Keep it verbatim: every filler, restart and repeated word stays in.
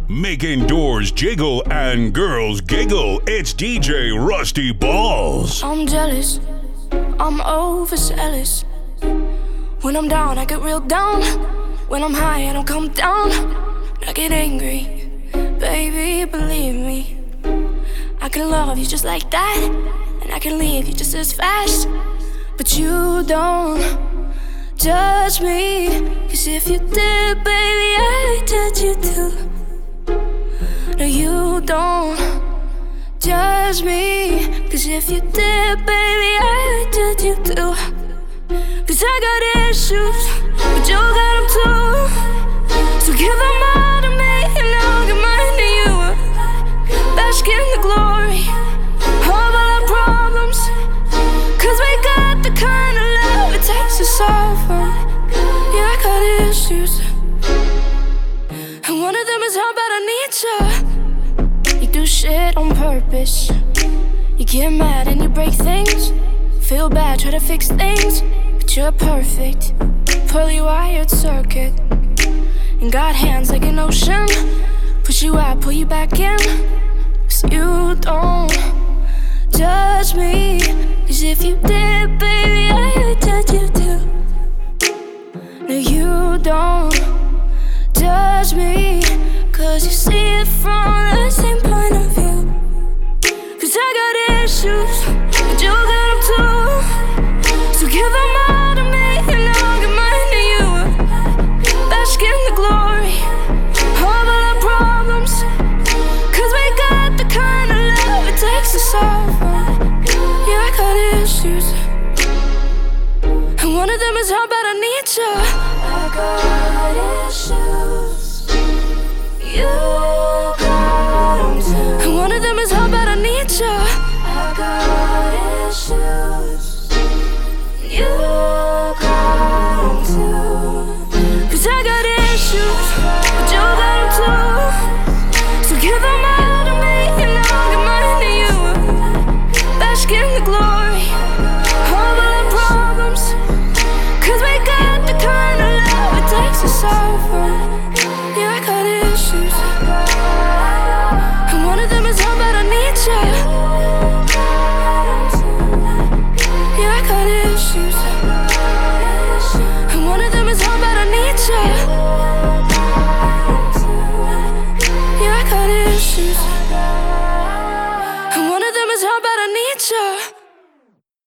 Making doors jiggle and girls giggle. It's D J Rusty Balls. I'm jealous, I'm overzealous. When I'm down, I get real down. When I'm high, I don't come down. I get angry, baby, believe me. I can love you just like that, and I can leave you just as fast. But you don't judge me, 'cause if you did, baby, I'd judge you too. No, you don't judge me, 'cause if you did, baby, I'd judge you too. 'Cause I got issues, but you got them too. So give them all to me, and I'll give mine to you. Bask in the glory of all our problems, 'cause we got the kind of love it takes to solve them. Yeah, I got issues, and one of them is how bad I need you. You do shit on purpose. You get mad and you break things. Feel bad, try to fix things, but you're perfect. Poorly wired circuit, and got hands like an ocean. Push you out, pull you back in. 'Cause you don't judge me, 'cause if you did, baby, I would judge you too. No, you don't judge me, 'cause you see it from the same